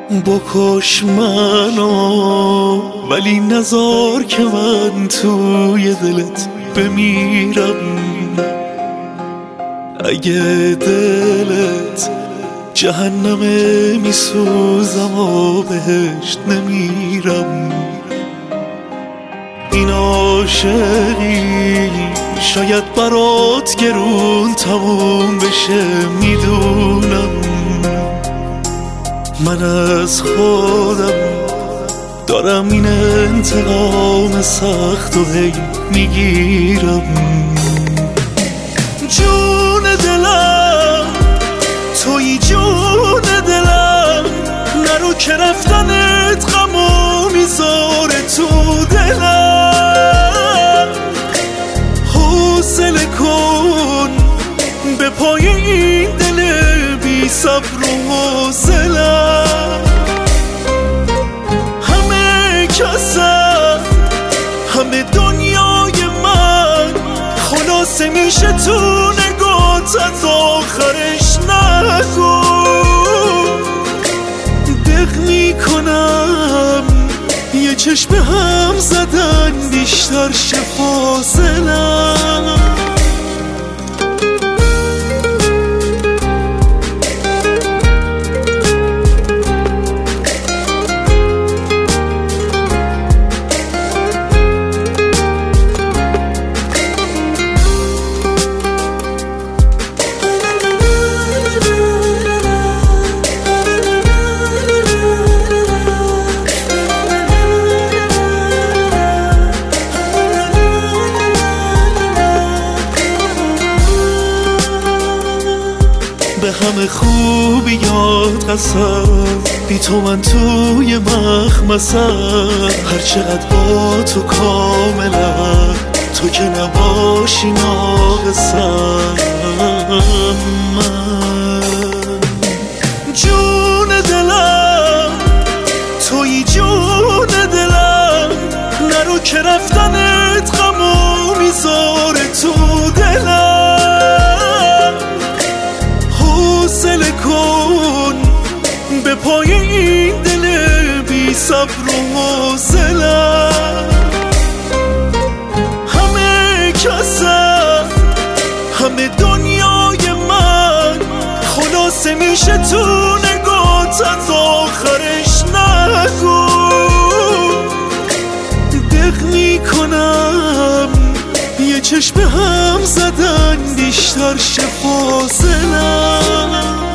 بکش منو ولی نذار که من توی دلت بمیرم. اگه دلت جهنمه میسوزم و بهشت نمیرم. این عاشقی شاید برات گرون تموم بشه، میدونم. من از خودم دارم این انتقام سخت و هی میگیرم. جون دلم توی جون دلم، نرو که رفتنت غمو میذاره تو دلم. حوصله کن به پای این دل بی صبر و حوصله‌ام. همه کسم همه دنیای من خلاصه میشه تو نگات، از آخرش نگو. دق میکنم یه چشم هم زدن بیشتر شه فاصله‌ام. به همه خوبیات قسم، بی تو من توی مخمسم. هر چقدر با تو کاملم، تو که نباشی ناقصم. من جون دلم توی جون دلم، نرو که رفتنت غمو میذاره تو دلم. حوصله کن به پای این دل بی صبر و حوصله‌ام. همه کسم همه دنیای من خلاصه میشه تو نگات، از آخرش نگو. دق میکنم یه چشم هم زدن بیشتر شه فاصله‌ام.